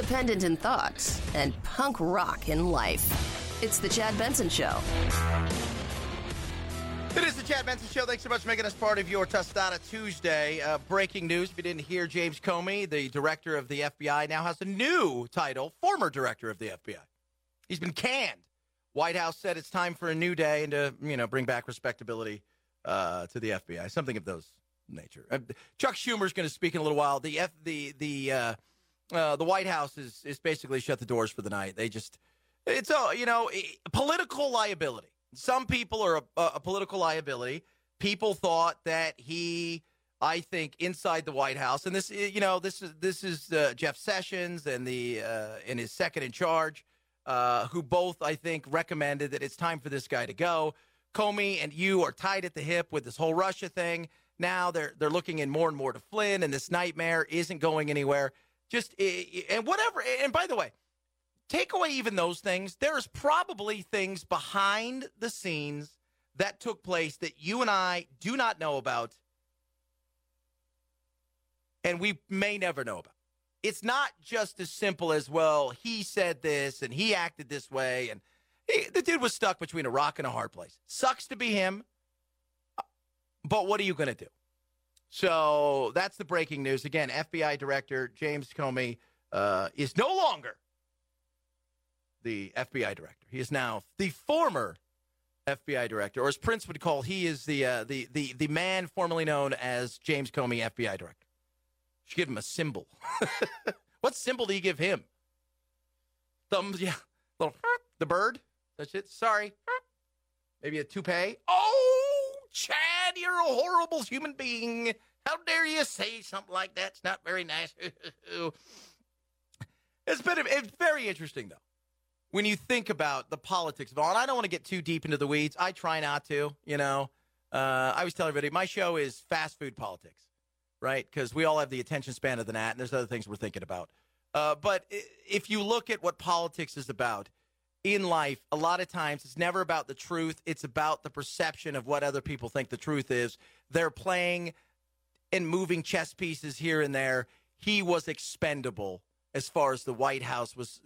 independent in thought, and punk rock in life. It's The Chad Benson Show. It is The Chad Benson Show. Thanks so much for making us part of your Tostada Tuesday. Breaking news, if you didn't hear, James Comey, the director of the FBI, now has a new title, former director of the FBI. He's been canned. White House said it's time for a new day and to, bring back respectability to the FBI, something of those nature. Chuck Schumer's going to speak in a little while. The White House is basically shut the doors for the night. It's political liability. Some people are a political liability. People thought that I think, inside the White House, and this is Jeff Sessions and his second in charge, who both, I think, recommended that it's time for this guy to go. Comey and you are tied at the hip with this whole Russia thing. Now they're looking in more and more to Flynn, and this nightmare isn't going anywhere. And whatever. And by the way, take away even those things. There's probably things behind the scenes that took place that you and I do not know about, and we may never know about. It's not just as simple as, well, he said this and he acted this way, and the dude was stuck between a rock and a hard place. Sucks to be him, but what are you going to do? So that's the breaking news. Again, FBI Director James Comey is no longer the FBI director. He is now the former FBI director, or as Prince would call, he is the man formerly known as James Comey, FBI director. Should give him a symbol. What symbol do you give him? Thumbs, yeah. The bird. That's it. Sorry. Maybe a toupee. Oh, Chad, you're a horrible human being. How dare you say something like that? It's not very nice. It's very interesting, though, when you think about the politics of all. And I don't want to get too deep into the weeds. I try not to, I was telling everybody, my show is fast food politics, right? Because we all have the attention span of the gnat, and there's other things we're thinking about. But if you look at what politics is about in life, a lot of times it's never about the truth. It's about the perception of what other people think the truth is. They're playing and moving chess pieces here and there. He was expendable as far as the White House was,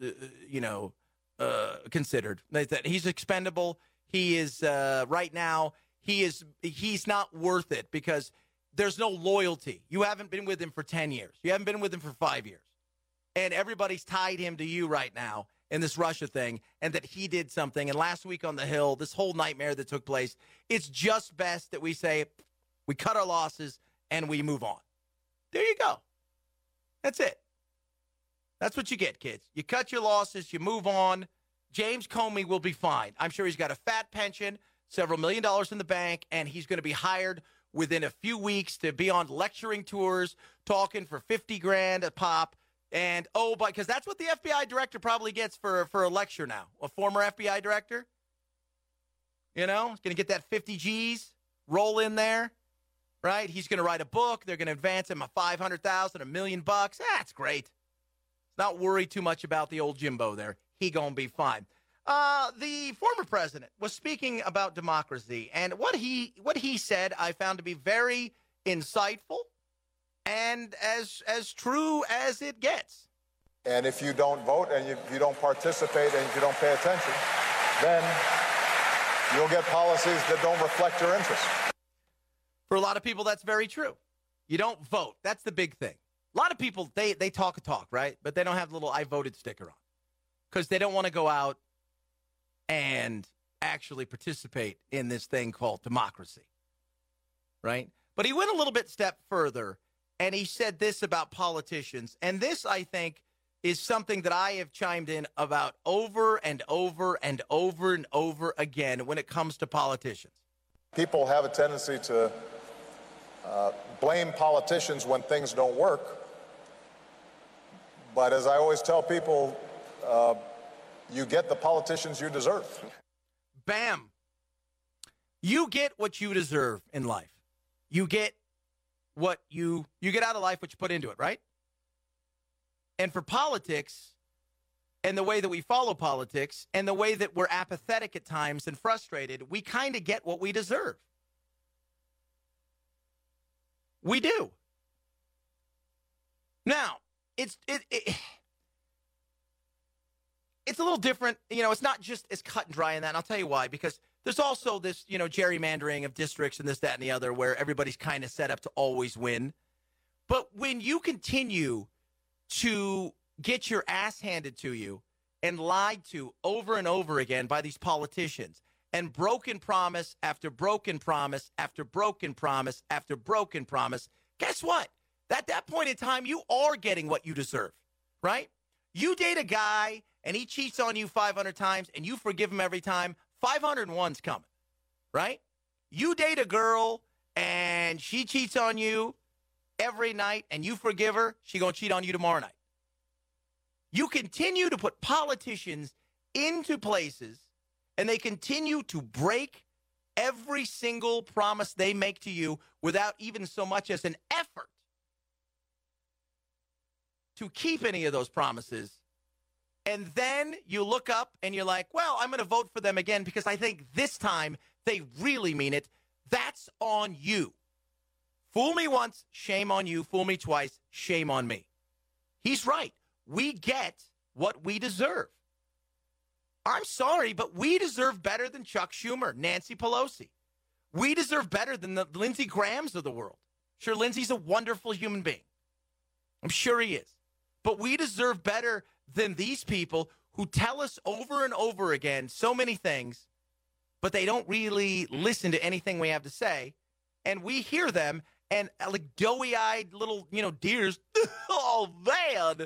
considered. That he's expendable. He is right now. He's not worth it because there's no loyalty. You haven't been with him for 10 years. You haven't been with him for 5 years. And everybody's tied him to you right now in this Russia thing, and that he did something. And last week on the Hill, this whole nightmare that took place, it's just best that we say we cut our losses and we move on. There you go. That's it. That's what you get, kids. You cut your losses, you move on. James Comey will be fine. I'm sure he's got a fat pension, several $1 million in the bank, and he's going to be hired within a few weeks to be on lecturing tours, talking for $50,000 a pop. And, because that's what the FBI director probably gets for a lecture now. A former FBI director, he's going to get that 50 G's, roll in there, right? He's going to write a book. They're going to advance him a $500,000, $1 million. That's great. Let's not worry too much about the old Jimbo there. He going to be fine. The former president was speaking about democracy, and what he said I found to be very insightful and as true as it gets. And if you don't vote and you don't participate and if you don't pay attention, then you'll get policies that don't reflect your interests. For a lot of people, that's very true. You don't vote. That's the big thing. A lot of people, they talk a talk, right? But they don't have the little I voted sticker on because they don't want to go out and actually participate in this thing called democracy, right? But he went a little bit step further, and he said this about politicians. And this, I think, is something that I have chimed in about over and over and over and over again when it comes to politicians. People have a tendency to blame politicians when things don't work. But as I always tell people, you get the politicians you deserve. Bam. You get what you deserve in life. You get what you get out of life, what you put into it, right? And for politics and the way that we follow politics and the way that we're apathetic at times and frustrated, we kind of get what we deserve. We do. Now, it's a little different. It's not just as cut and dry in that. And I'll tell you why, because there's also this, gerrymandering of districts and this, that, and the other, where everybody's kind of set up to always win. But when you continue to get your ass handed to you and lied to over and over again by these politicians, and broken promise after broken promise after broken promise after broken promise, guess what? At that point in time, you are getting what you deserve, right? You date a guy and he cheats on you 500 times and you forgive him every time, 501's coming, right? You date a girl and she cheats on you every night and you forgive her, she gonna cheat on you tomorrow night. You continue to put politicians into places and they continue to break every single promise they make to you without even so much as an effort to keep any of those promises. And then you look up and you're like, well, I'm going to vote for them again because I think this time they really mean it. That's on you. Fool me once, shame on you. Fool me twice, shame on me. He's right. We get what we deserve. I'm sorry, but we deserve better than Chuck Schumer, Nancy Pelosi. We deserve better than the Lindsey Grahams of the world. Sure, Lindsey's a wonderful human being. I'm sure he is. But we deserve better than these people who tell us over and over again so many things, but they don't really listen to anything we have to say. And we hear them and like doughy-eyed little, deers, oh, man,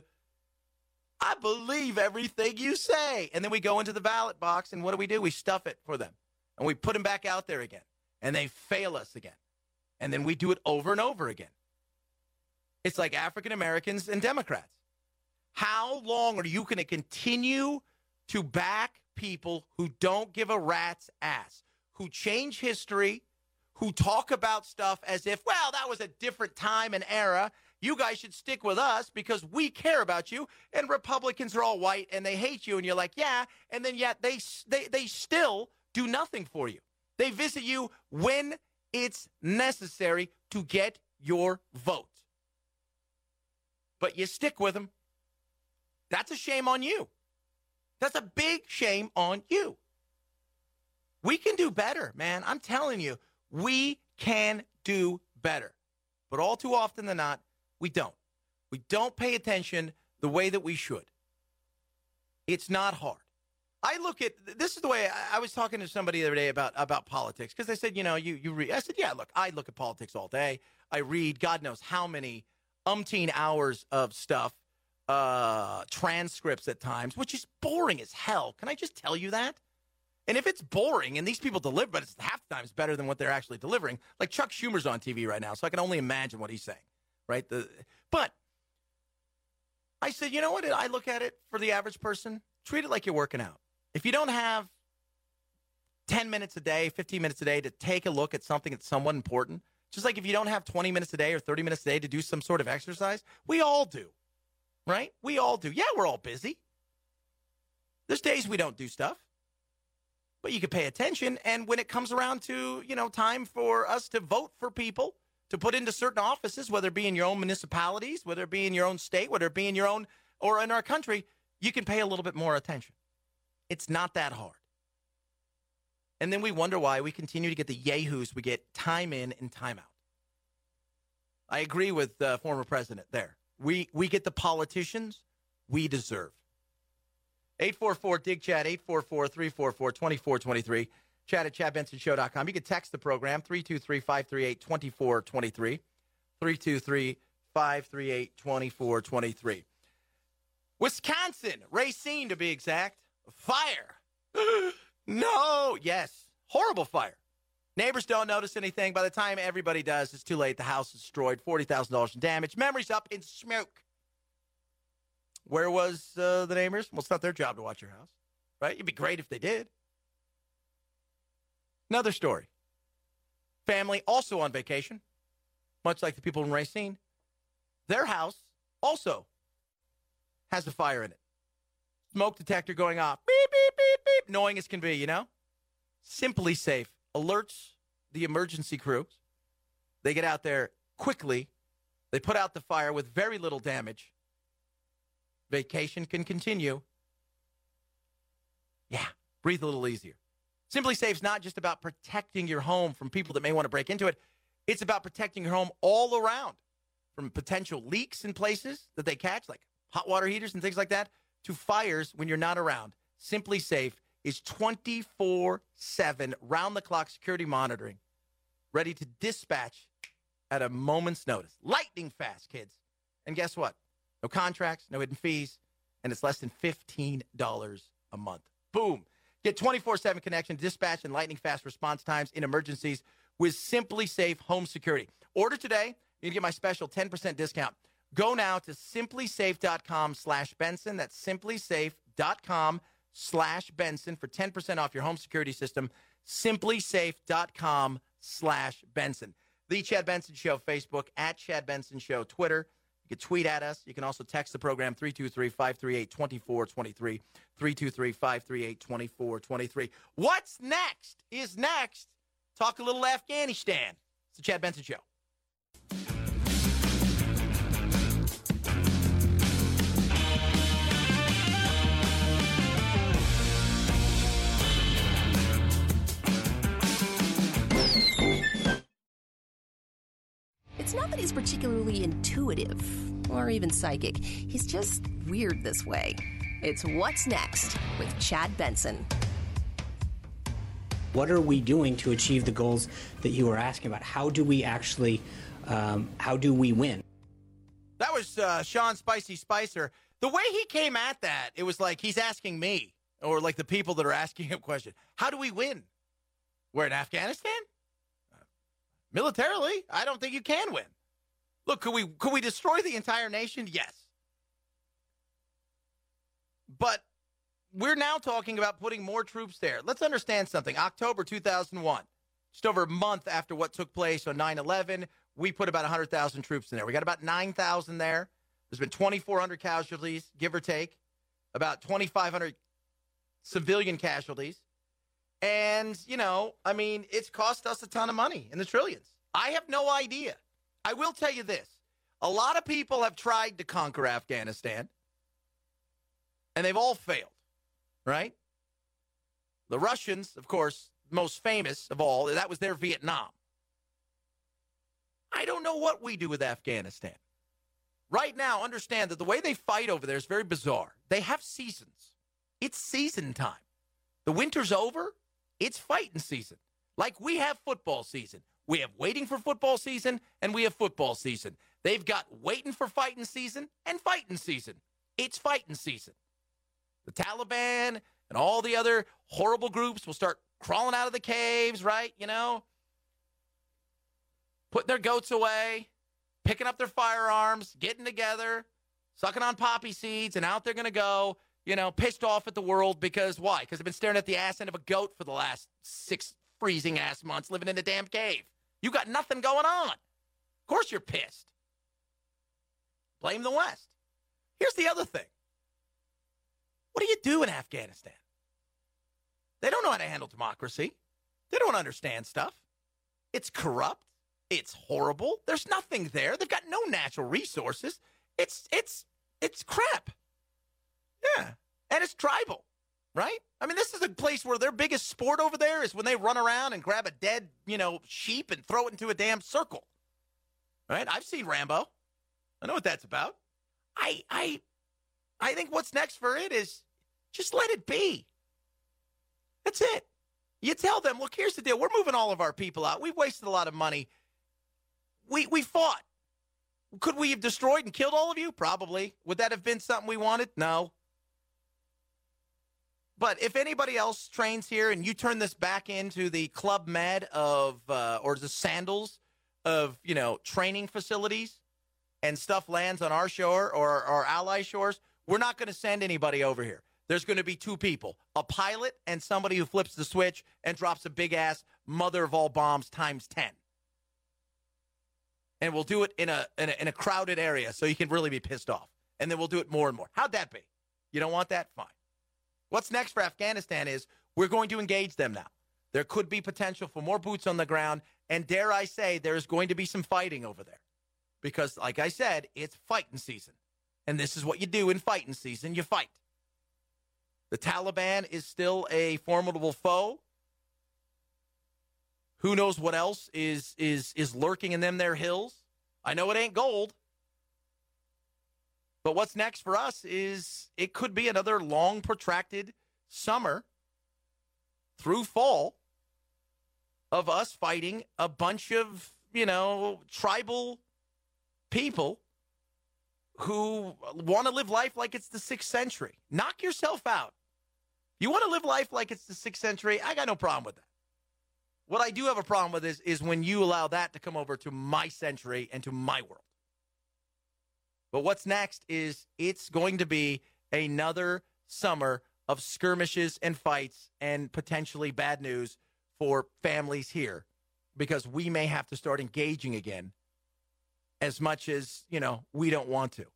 I believe everything you say. And then we go into the ballot box, and what do? We stuff it for them. And we put them back out there again. And they fail us again. And then we do it over and over again. It's like African Americans and Democrats. How long are you going to continue to back people who don't give a rat's ass, who change history, who talk about stuff as if, well, that was a different time and era. You guys should stick with us because we care about you. And Republicans are all white and they hate you. And you're like, yeah. And then yet they still do nothing for you. They visit you when it's necessary to get your vote. But you stick with them. That's a shame on you. That's a big shame on you. We can do better, man. I'm telling you, we can do better. But all too often than not, we don't. We don't pay attention the way that we should. It's not hard. I look at, this is the way, I was talking to somebody the other day about politics, because they said, you read. I said, yeah, look, I look at politics all day. I read God knows how many umpteen hours of stuff, transcripts at times, which is boring as hell. Can I just tell you that? And if it's boring and these people deliver, but it's half the time it's better than what they're actually delivering, like Chuck Schumer's on TV right now, so I can only imagine what he's saying, right? But I said, you know what? I look at it for the average person, treat it like you're working out. If you don't have 10 minutes a day, 15 minutes a day to take a look at something that's somewhat important, just like if you don't have 20 minutes a day or 30 minutes a day to do some sort of exercise, we all do, right? We all do. Yeah, we're all busy. There's days we don't do stuff. But you can pay attention, and when it comes around to, time for us to vote for people, to put into certain offices, whether it be in your own municipalities, whether it be in your own state, whether it be in your own or in our country, you can pay a little bit more attention. It's not that hard. And then we wonder why we continue to get the yahoos we get time in and time out. I agree with the former president there. We get the politicians we deserve. 844-DIG-CHAT, 844-344-2423. Chat at ChadBensonShow.com. You can text the program, 323-538-2423. 323-538-2423. Wisconsin, Racine to be exact. Fire. No. Yes. Horrible fire. Neighbors don't notice anything. By the time everybody does, it's too late. The house is destroyed. $40,000 in damage. Memories up in smoke. Where was the neighbors? Well, it's not their job to watch your house, right? It'd be great if they did. Another story. Family also on vacation, much like the people in Racine. Their house also has a fire in it. Smoke detector going off. Beep, beep, beep, beep. Annoying as can be, Simply Safe alerts the emergency crews. They get out there quickly. They put out the fire with very little damage. Vacation can continue. Yeah, breathe a little easier. Simply Safe's not just about protecting your home from people that may want to break into it. It's about protecting your home all around, from potential leaks in places that they catch, like hot water heaters and things like that, to fires when you're not around. Simply Safe is 24/7, round-the-clock security monitoring, ready to dispatch at a moment's notice. Lightning fast, kids. And guess what? No contracts, no hidden fees, and it's less than $15 a month. Boom. Get 24/7 connection, dispatch, and lightning fast response times in emergencies with Simply Safe Home Security. Order today. You can get my special 10% discount. Go now to simplysafe.com/Benson. That's simplysafe.com/Benson for 10% off your home security system. Simplysafe.com/Benson. The Chad Benson Show, Facebook, at Chad Benson Show, Twitter. You can tweet at us. You can also text the program 323-538-2423, 323-538-2423. What's next is next. Talk a little Afghanistan. It's the Chad Benson Show. It's not that he's particularly intuitive or even psychic. He's just weird this way. It's What's Next with Chad Benson. What are we doing to achieve the goals that you were asking about? How do we actually, how do we win? That was Sean Spicy Spicer. The way he came at that, it was like he's asking me, or like the people that are asking him questions. How do we win? We're in Afghanistan? Militarily, I don't think you can win. Look, could we destroy the entire nation? Yes. But we're now talking about putting more troops there. Let's understand something. October 2001, just over a month after what took place on 9/11, we put about 100,000 troops in there. We got about 9,000 there. There's been 2,400 casualties, give or take, about 2,500 civilian casualties. And, it's cost us a ton of money in the trillions. I have no idea. I will tell you this. A lot of people have tried to conquer Afghanistan, and they've all failed, right? The Russians, of course, most famous of all, that was their Vietnam. I don't know what we do with Afghanistan. Right now, understand that the way they fight over there is very bizarre. They have seasons. It's season time. The winter's over. It's fighting season. Like we have football season. We have waiting for football season, and we have football season. They've got waiting for fighting season and fighting season. It's fighting season. The Taliban and all the other horrible groups will start crawling out of the caves, right? Putting their goats away, picking up their firearms, getting together, sucking on poppy seeds, and out they're going to go. Pissed off at the world because why? Because they've been staring at the ass end of a goat for the last 6 freezing-ass months living in the damn cave. You got nothing going on. Of course you're pissed. Blame the West. Here's the other thing. What do you do in Afghanistan? They don't know how to handle democracy. They don't understand stuff. It's corrupt. It's horrible. There's nothing there. They've got no natural resources. It's crap. Yeah, and it's tribal, right? This is a place where their biggest sport over there is when they run around and grab a dead, sheep and throw it into a damn circle, right? I've seen Rambo. I know what that's about. I think what's next for it is just let it be. That's it. You tell them, look, here's the deal. We're moving all of our people out. We've wasted a lot of money. We fought. Could we have destroyed and killed all of you? Probably. Would that have been something we wanted? No. But if anybody else trains here and you turn this back into the Club Med of, or the Sandals of, training facilities and stuff lands on our shore or our ally shores, we're not going to send anybody over here. There's going to be 2 people, a pilot and somebody who flips the switch and drops a big-ass mother of all bombs times 10. And we'll do it in a crowded area so you can really be pissed off. And then we'll do it more and more. How'd that be? You don't want that? Fine. What's next for Afghanistan is we're going to engage them now. There could be potential for more boots on the ground, and dare I say, there's going to be some fighting over there. Because, like I said, it's fighting season. And this is what you do in fighting season. You fight. The Taliban is still a formidable foe. Who knows what else is lurking in their hills? I know it ain't gold. But what's next for us is it could be another long, protracted summer through fall of us fighting a bunch of, tribal people who want to live life like it's the 6th century. Knock yourself out. You want to live life like it's the 6th century? I got no problem with that. What I do have a problem with is when you allow that to come over to my century and to my world. But what's next is it's going to be another summer of skirmishes and fights and potentially bad news for families here because we may have to start engaging again as much as, we don't want to.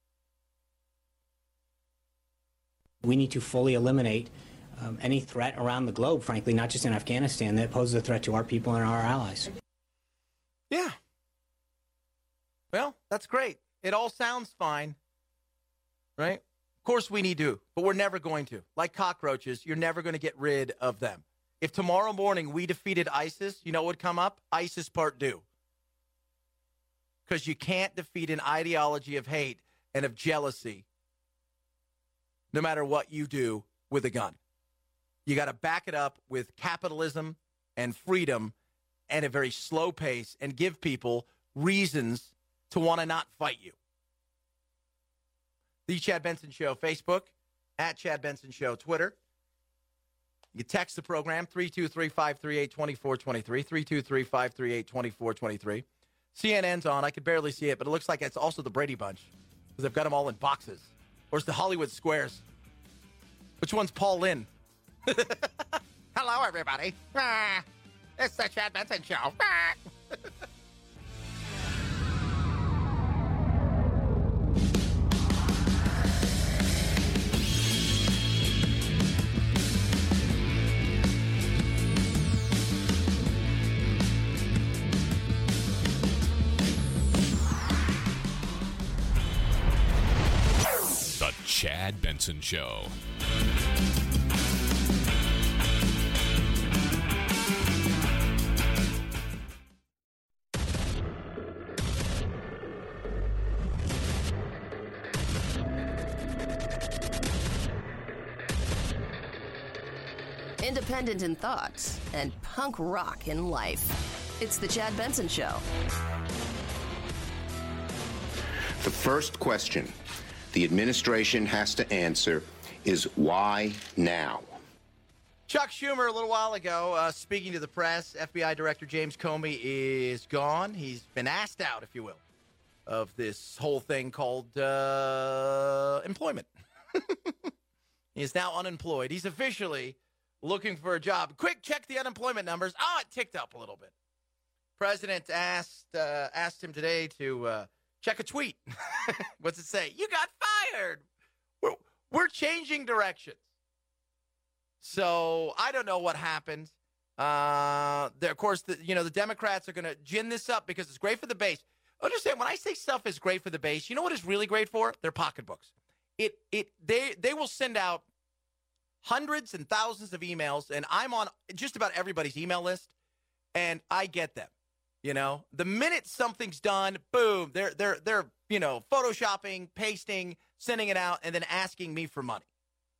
We need to fully eliminate any threat around the globe, frankly, not just in Afghanistan, that poses a threat to our people and our allies. Yeah. Well, that's great. It all sounds fine, right? Of course we need to, but we're never going to. Like cockroaches, you're never going to get rid of them. If tomorrow morning we defeated ISIS, you know what would come up? ISIS Part 2. Because you can't defeat an ideology of hate and of jealousy no matter what you do with a gun. You got to back it up with capitalism and freedom and a very slow pace and give people reasons to want to not fight you. The Chad Benson Show, Facebook, at Chad Benson Show, Twitter. You can text the program, 323-538-2423, 323-538-2423. CNN's on. I could barely see it, but it looks like it's also the Brady Bunch because they've got them all in boxes. Or it's the Hollywood Squares. Which one's Paul Lynn? Hello, everybody. It's the Chad Benson Show. The Chad Benson Show. Independent in thought and punk rock in life. It's the Chad Benson Show. The first question the administration has to answer is why now? Chuck Schumer, a little while ago, speaking to the press, FBI Director James Comey is gone. He's been asked out, if you will, of this whole thing called employment. He is now unemployed. He's officially looking for a job. Quick, check the unemployment numbers. Oh, it ticked up a little bit. President asked him today to check a tweet. What's it say? You got fired. We're changing directions. So I don't know what happened. Of course, the Democrats are going to gin this up because it's great for the base. Understand, when I say stuff is great for the base, you know what it's really great for? Their pocketbooks. They will send out hundreds and thousands of emails, and I'm on just about everybody's email list, and I get them. The minute something's done, boom, they're photoshopping, pasting, sending it out, and then asking me for money.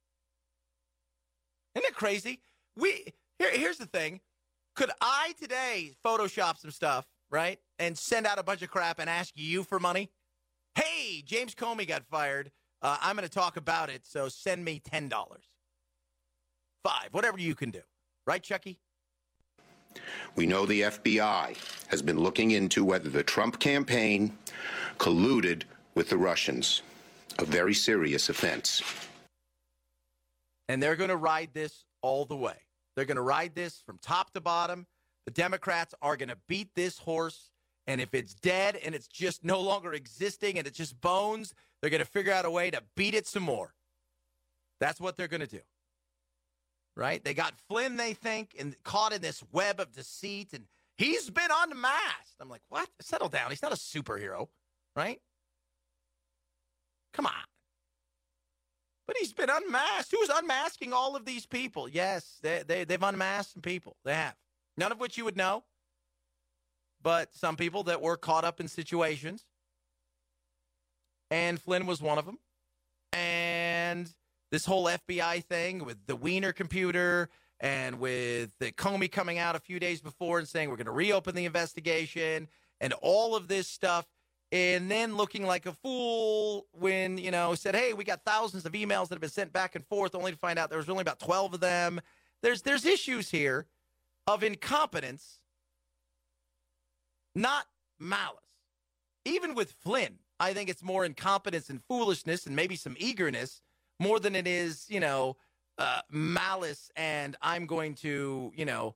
Isn't it crazy? Here's the thing. Could I today Photoshop some stuff, right, and send out a bunch of crap and ask you for money? Hey, James Comey got fired. I'm going to talk about it, so send me $10. $5, whatever you can do. Right, Chucky? We know the FBI has been looking into whether the Trump campaign colluded with the Russians, a very serious offense. And they're going to ride this all the way. They're going to ride this from top to bottom. The Democrats are going to beat this horse, and if it's dead and it's just no longer existing and it's just bones, they're going to figure out a way to beat it some more. That's what they're going to do. Right? They got Flynn, they think, and caught in this web of deceit, and he's been unmasked. I'm like, what? Settle down. He's not a superhero, right? Come on. But he's been unmasked. Who's unmasking all of these people? Yes, they've unmasked some people. They have. None of which you would know. But some people that were caught up in situations. And Flynn was one of them. And this whole FBI thing with the Wiener computer and with the Comey coming out a few days before and saying we're going to reopen the investigation and all of this stuff. And then looking like a fool when, said, hey, we got thousands of emails that have been sent back and forth, only to find out there was only about 12 of them. There's issues here of incompetence, not malice. Even with Flynn, I think it's more incompetence and foolishness and maybe some eagerness more than it is, malice and I'm going to,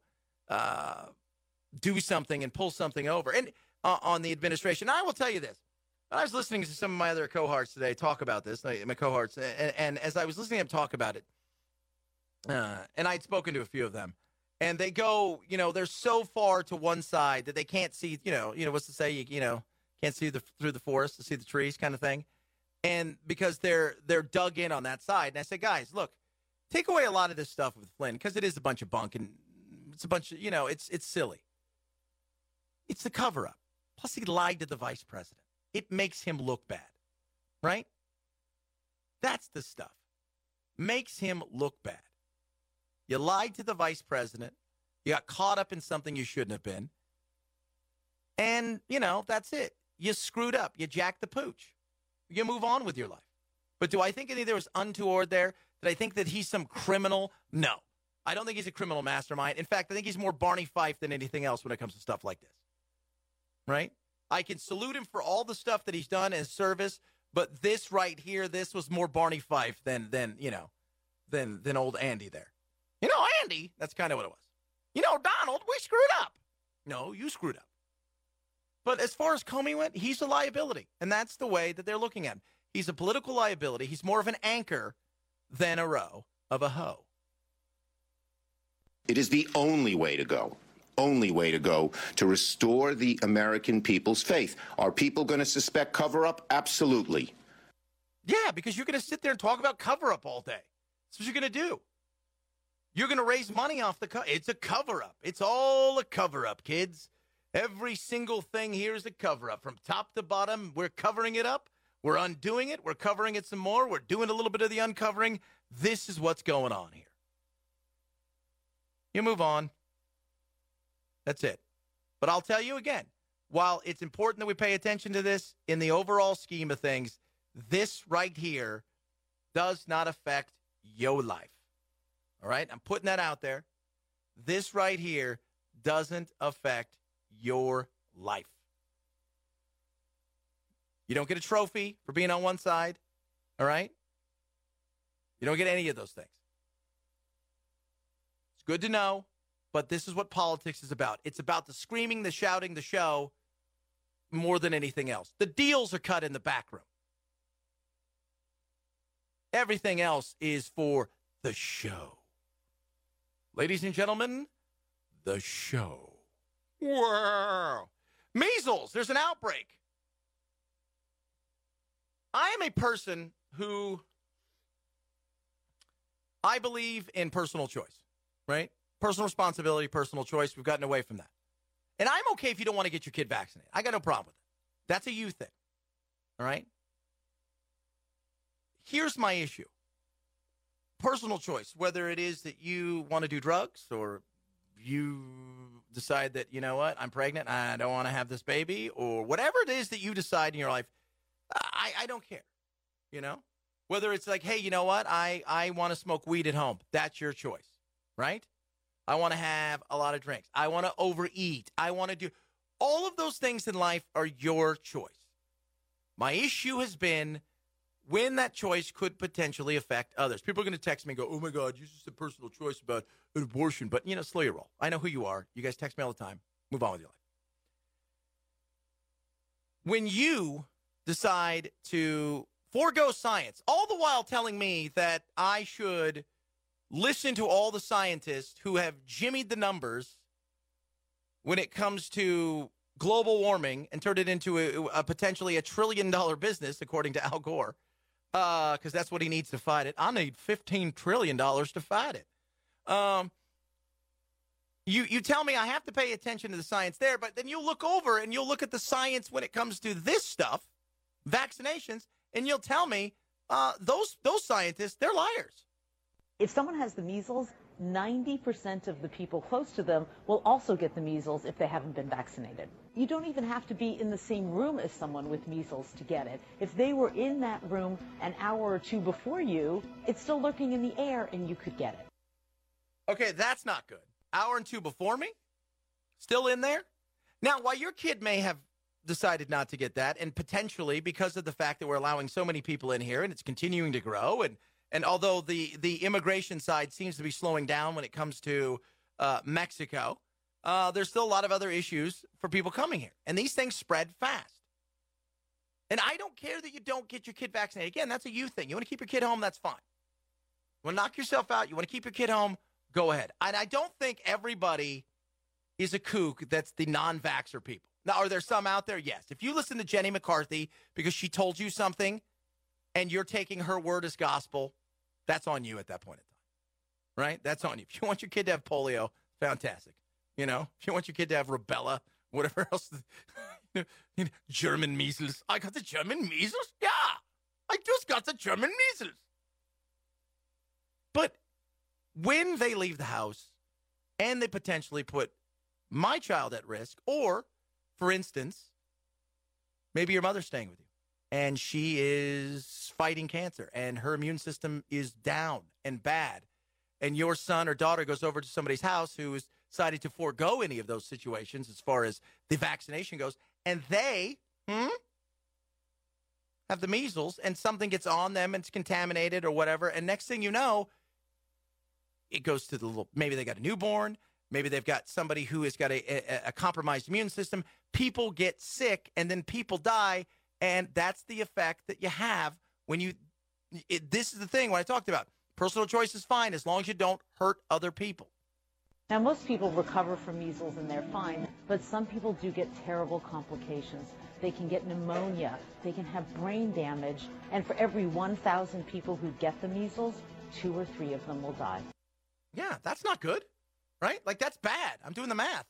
do something and pull something over. And on the administration. I will tell you this. I was listening to some of my other cohorts today talk about this, my cohorts, and as I was listening to them talk about it, and I'd spoken to a few of them, and they go, they're so far to one side that they can't see, what's to say, you can't see through the forest to see the trees kind of thing, and because they're dug in on that side. And I said, guys, look, take away a lot of this stuff with Flynn because it is a bunch of bunk and it's a bunch of, it's silly. It's the cover-up. Plus, he lied to the vice president. It makes him look bad, right? That's the stuff. Makes him look bad. You lied to the vice president. You got caught up in something you shouldn't have been. And, that's it. You screwed up. You jacked the pooch. You move on with your life. But do I think any there was untoward there? Did I think that he's some criminal? No. I don't think he's a criminal mastermind. In fact, I think he's more Barney Fife than anything else when it comes to stuff like this. Right? I can salute him for all the stuff that he's done in service, but this right here, this was more Barney Fife than old Andy there. Andy, that's kind of what it was. Donald, we screwed up. No, you screwed up. But as far as Comey went, he's a liability, and that's the way that they're looking at him. He's a political liability. He's more of an anchor than a row of a hoe. It is the only way to go. Only way to go to restore the American people's faith. Are people going to suspect cover-up? Absolutely. Yeah, because you're going to sit there and talk about cover-up all day. That's what you're going to do. You're going to raise money off it's a cover-up. It's all a cover-up, kids. Every single thing here is a cover-up. From top to bottom, we're covering it up. We're undoing it. We're covering it some more. We're doing a little bit of the uncovering. This is what's going on here. You move on. That's it. But I'll tell you again, while it's important that we pay attention to this, in the overall scheme of things, this right here does not affect your life. All right? I'm putting that out there. This right here doesn't affect your life. You don't get a trophy for being on one side. All right? You don't get any of those things. It's good to know. But this is what politics is about. It's about the screaming, the shouting, the show, more than anything else. The deals are cut in the back room. Everything else is for the show. Ladies and gentlemen, the show. Wow. Measles, there's an outbreak. I am a person who I believe in personal choice, right? Personal responsibility, personal choice. We've gotten away from that. And I'm okay if you don't want to get your kid vaccinated. I got no problem with it. That's a you thing. All right? Here's my issue. Personal choice, whether it is that you want to do drugs or you decide that, you know what, I'm pregnant, I don't want to have this baby, or whatever it is that you decide in your life, I don't care. Whether it's like, hey, you know what, I want to smoke weed at home. That's your choice, right? I want to have a lot of drinks. I want to overeat. I want to do all of those things in life are your choice. My issue has been when that choice could potentially affect others. People are going to text me and go, oh, my God, you just a personal choice about an abortion. But, slow your roll. I know who you are. You guys text me all the time. Move on with your life. When you decide to forego science, all the while telling me that I should listen to all the scientists who have jimmied the numbers when it comes to global warming and turned it into a potentially $1 trillion business, according to Al Gore. because that's what he needs to fight it. I need $15 trillion to fight it. You tell me I have to pay attention to the science there, but then you look over and you'll look at the science when it comes to this stuff, vaccinations, and you'll tell me those scientists, they're liars. If someone has the measles, 90% of the people close to them will also get the measles if they haven't been vaccinated. You don't even have to be in the same room as someone with measles to get it. If they were in that room an hour or two before you, it's still lurking in the air and you could get it. Okay, that's not good. Hour and two before me? Still in there? Now, while your kid may have decided not to get that, and potentially because of the fact that we're allowing so many people in here and it's continuing to grow, and although the immigration side seems to be slowing down when it comes to Mexico, there's still a lot of other issues for people coming here. And these things spread fast. And I don't care that you don't get your kid vaccinated. Again, that's a you thing. You want to keep your kid home, that's fine. You want to knock yourself out, you want to keep your kid home, go ahead. And I don't think everybody is a kook that's the non-vaxxer people. Now, are there some out there? Yes. If you listen to Jenny McCarthy because she told you something and you're taking her word as gospel, that's on you at that point in time, right? That's on you. If you want your kid to have polio, fantastic. You know, if you want your kid to have rubella, whatever else, German measles. I got the German measles? Yeah, I just got the German measles. But when they leave the house and they potentially put my child at risk, or, for instance, maybe your mother's staying with you and she is fighting cancer and her immune system is down and bad, and your son or daughter goes over to somebody's house who is decided to forego any of those situations as far as the vaccination goes, and they have the measles and something gets on them and it's contaminated or whatever, and next thing you know, it goes to the little, maybe they got a newborn, maybe they've got somebody who has got a compromised immune system. People get sick and then people die, and that's the effect that you have when you, this is the thing when I talked about. Personal choice is fine as long as you don't hurt other people. Now, most people recover from measles and they're fine, but some people do get terrible complications. They can get pneumonia, they can have brain damage, and for every 1,000 people who get the measles, 2 or 3 of them will die. Yeah, that's not good, right? Like, that's bad. I'm doing the math.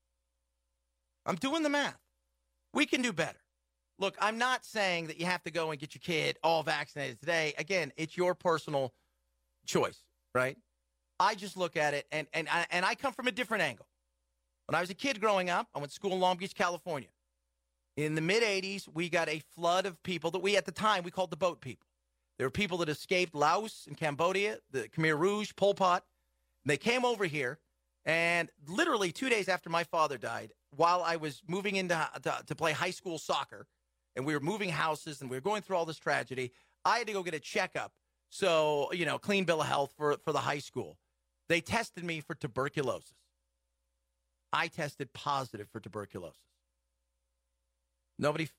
We can do better. Look, I'm not saying that you have to go and get your kid all vaccinated today. Again, it's your personal choice, right? I just look at it, and I come from a different angle. When I was a kid growing up, I went to school in Long Beach, California. In the mid-'80s, we got a flood of people that we, at the time, we called the boat people. There were people that escaped Laos and Cambodia, the Khmer Rouge, Pol Pot. They came over here, and literally 2 days after my father died, while I was moving into to play high school soccer, and we were moving houses, and we were going through all this tragedy, I had to go get a checkup. So, you know, clean bill of health for the high school. They tested me for tuberculosis. I tested positive for tuberculosis. Nobody,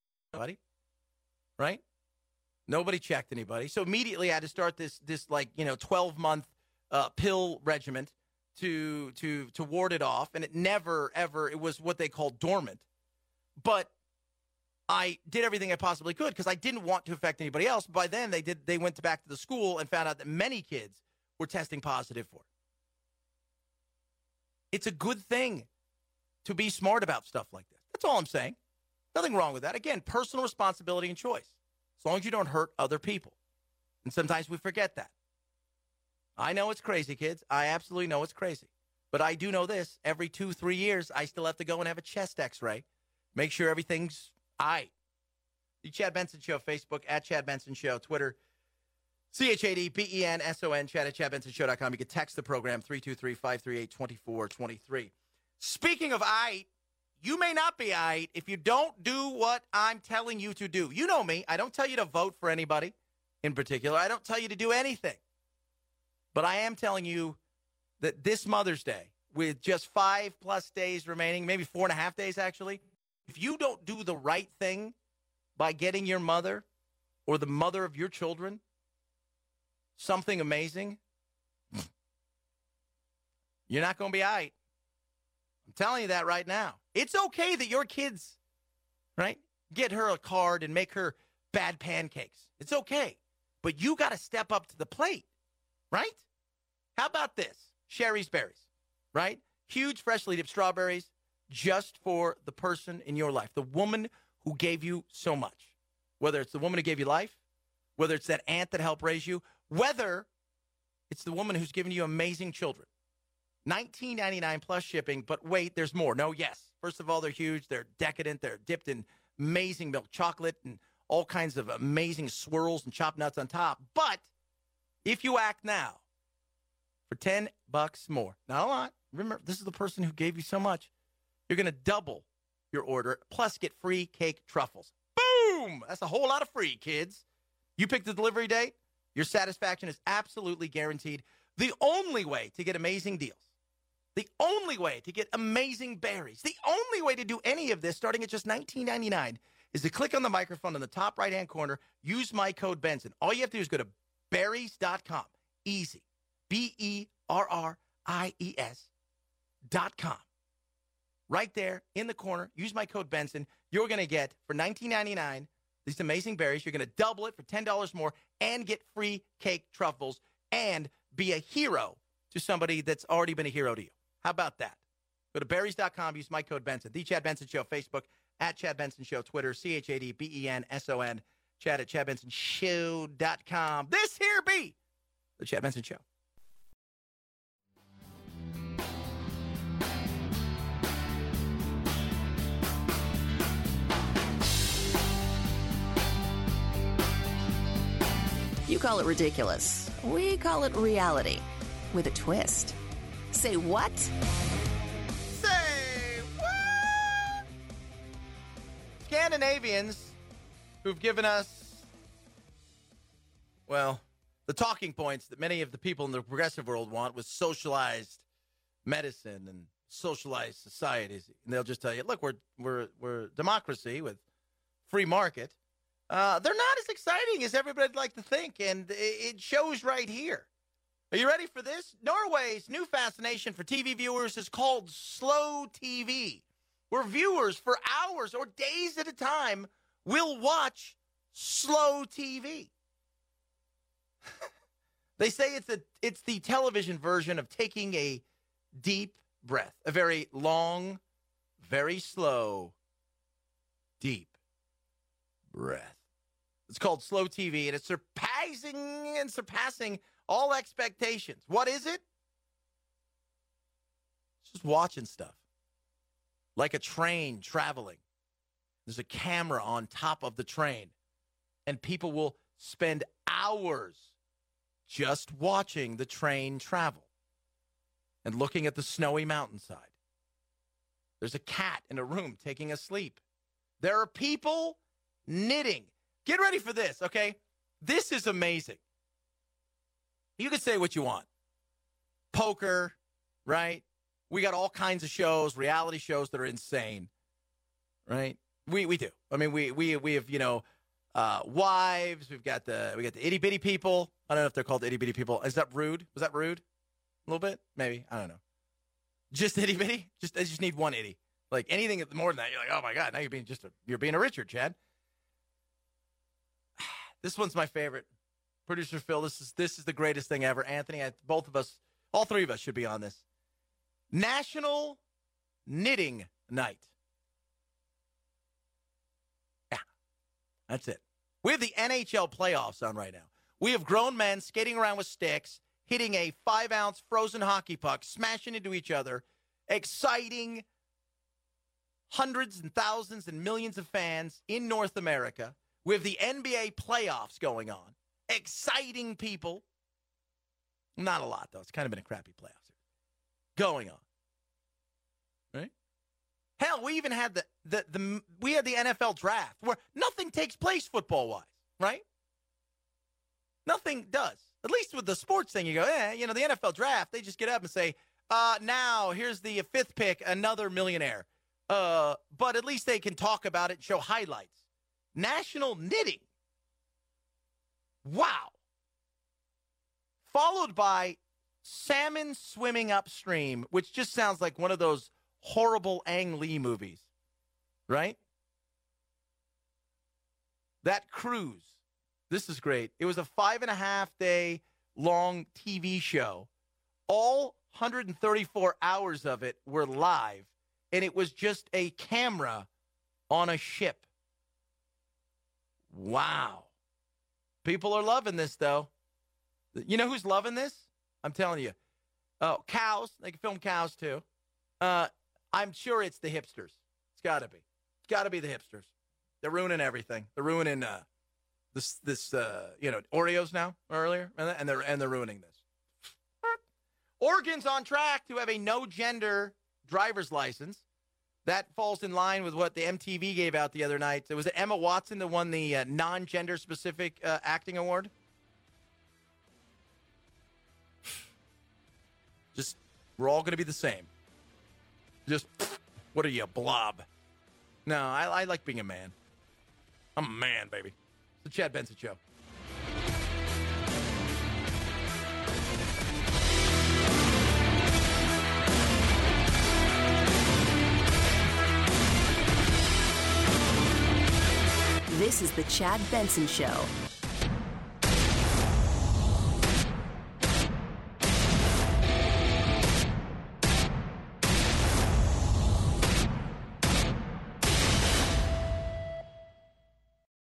right? Nobody checked anybody. So immediately I had to start this 12-month pill regimen to ward it off. And it never, ever, it was what they call dormant. But I did everything I possibly could because I didn't want to affect anybody else. By then, they went back to the school and found out that many kids were testing positive for it. It's a good thing to be smart about stuff like this. That's all I'm saying. Nothing wrong with that. Again, personal responsibility and choice. As long as you don't hurt other people. And sometimes we forget that. I know it's crazy, kids. I absolutely know it's crazy. But I do know this. Every 2-3 years, I still have to go and have a chest x-ray. Make sure everything's all right. The Chad Benson Show, Facebook, at Chad Benson Show, Twitter, ChadBenson, Chad at ChadBensonShow.com. You can text the program, 323-538-2423. Speaking of you may not be if you don't do what I'm telling you to do. You know me. I don't tell you to vote for anybody in particular. I don't tell you to do anything. But I am telling you that this Mother's Day, with just 5+ days remaining, maybe 4.5 days actually, if you don't do the right thing by getting your mother or the mother of your children something amazing, you're not going to be all right. I'm telling you that right now. It's okay that your kids, right, get her a card and make her bad pancakes. It's okay. But you got to step up to the plate, right? How about this? Sherry's Berries, right? Huge freshly dipped strawberries just for the person in your life, the woman who gave you so much. Whether it's the woman who gave you life, whether it's that aunt that helped raise you, whether it's the woman who's given you amazing children. $19.99 plus shipping, but wait, there's more. No, yes. First of all, they're huge. They're decadent. They're dipped in amazing milk chocolate and all kinds of amazing swirls and chopped nuts on top. But if you act now for $10 more, not a lot. Remember, this is the person who gave you so much. You're going to double your order, plus get free cake truffles. Boom! That's a whole lot of free, kids. You pick the delivery date, your satisfaction is absolutely guaranteed. The only way to get amazing deals, the only way to get amazing berries, the only way to do any of this starting at just $19.99 is to click on the microphone in the top right-hand corner, use my code Benson. All you have to do is go to berries.com. Easy. BERRIES.com. Right there in the corner, use my code Benson. You're going to get, for $19.99, these amazing berries. You're going to double it for $10 more and get free cake truffles and be a hero to somebody that's already been a hero to you. How about that? Go to berries.com, use my code Benson. The Chad Benson Show, Facebook, at Chad Benson Show, Twitter, ChadBenson, Chad at ChadBensonShow.com. This here be the Chad Benson Show. You call it ridiculous. We call it reality with a twist. Say what? Say what? Scandinavians who've given us, well, the talking points that many of the people in the progressive world want with socialized medicine and socialized societies. And they'll just tell you, look, we're democracy with free market. They're not as exciting as everybody'd like to think, and it shows right here. Are you ready for this? Norway's new fascination for TV viewers is called slow TV, where viewers for hours or days at a time will watch slow TV. They say it's the television version of taking a deep breath, a very long, very slow, deep breath. It's called slow TV, and it's surpassing all expectations. What is it? It's just watching stuff. Like a train traveling. There's a camera on top of the train, and people will spend hours just watching the train travel and looking at the snowy mountainside. There's a cat in a room taking a sleep. There are people knitting. Get ready for this, okay? This is amazing. You can say what you want. Poker, right? We got all kinds of shows, reality shows that are insane, right? We do. I mean, we have, wives. We got the itty bitty people. I don't know if they're called itty bitty people. Is that rude? Was that rude? A little bit, maybe. I don't know. Just itty bitty. I just need one itty. Like anything more than that, you're like, oh my god, now you're being a Richard, Chad. This one's my favorite. Producer Phil, this is the greatest thing ever. Anthony, both of us, all three of us should be on this. National Knitting Night. Yeah, that's it. We have the NHL playoffs on right now. We have grown men skating around with sticks, hitting a 5-ounce frozen hockey puck, smashing into each other, exciting hundreds and thousands and millions of fans in North America. We have the NBA playoffs going on. Exciting people. Not a lot, though. It's kind of been a crappy playoffs going on. Right? Hell, we even had the NFL draft where nothing takes place football-wise, right? Nothing does. At least with the sports thing, you go, the NFL draft, they just get up and say, now here's the 5th pick, another millionaire. But at least they can talk about it and show highlights. National Knitting. Wow. Followed by salmon swimming upstream, which just sounds like one of those horrible Ang Lee movies, right? that cruise, this is great. It was a 5.5-day long TV show. All 134 hours of it were live, and it was just a camera on a ship. Wow. People are loving this, though. You know who's loving this? I'm telling you. Oh, cows. They can film cows, too. I'm sure it's the hipsters. It's got to be. It's got to be the hipsters. They're ruining everything. They're ruining this Oreos now earlier, and they're ruining this. Oregon's on track to have a no-gender driver's license. That falls in line with what the MTV gave out the other night. Was it Emma Watson that won the non-gender specific acting award? Just, we're all going to be the same. Just, what are you, a blob? No, I like being a man. I'm a man, baby. It's the Chad Benson Show. This is the Chad Benson Show.